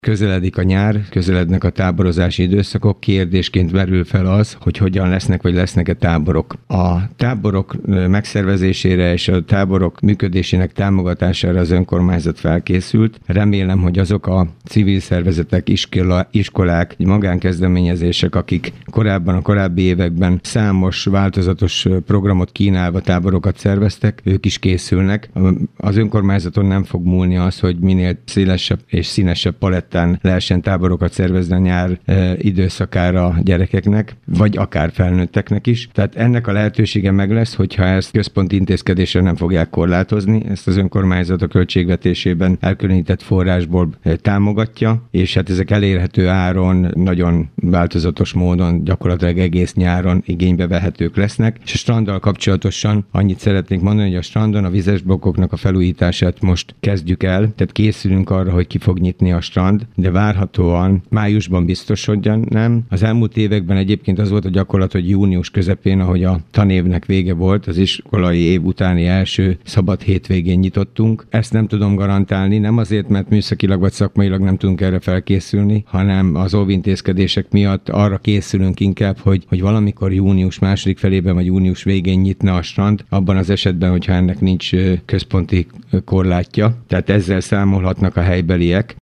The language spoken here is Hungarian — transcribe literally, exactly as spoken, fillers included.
Közeledik a nyár, közelednek a táborozási időszakok, kérdésként merül fel az, hogy hogyan lesznek, vagy lesznek-e táborok. A táborok megszervezésére és a táborok működésének támogatására az önkormányzat felkészült. Remélem, hogy azok a civil szervezetek, iskola, iskolák, magánkezdeményezések, akik korábban, a korábbi években számos változatos programot kínálva táborokat szerveztek, ők is készülnek. Az önkormányzaton nem fog múlni az, hogy minél szélesebb és színesebb palett lehessen táborokat szervezni a nyár e, időszakára a gyerekeknek, vagy akár felnőtteknek is. Tehát ennek a lehetősége meg lesz, hogyha ezt központi intézkedésre nem fogják korlátozni, ezt az önkormányzat a költségvetésében elkülönített forrásból e, támogatja, és hát ezek elérhető áron, nagyon változatos módon, gyakorlatilag egész nyáron igénybe vehetők lesznek. És a stranddal kapcsolatosan annyit szeretnék mondani, hogy a strandon a vizes blokkoknak a felújítását most kezdjük el, tehát készülünk arra, hogy ki fog nyitni a strand, de várhatóan májusban biztos, hogy nem. Az elmúlt években egyébként az volt a gyakorlat, hogy június közepén, ahogy a tanévnek vége volt, az iskolai év utáni első szabad hétvégén nyitottunk. Ezt nem tudom garantálni, nem azért, mert műszakilag vagy szakmailag nem tudunk erre felkészülni, hanem az óvintézkedések miatt arra készülünk inkább, hogy, hogy valamikor június második felében vagy június végén nyitna a strand, abban az esetben, hogyha ennek nincs központi korlátja. Tehát ezzel számolhatnak a helybeliek.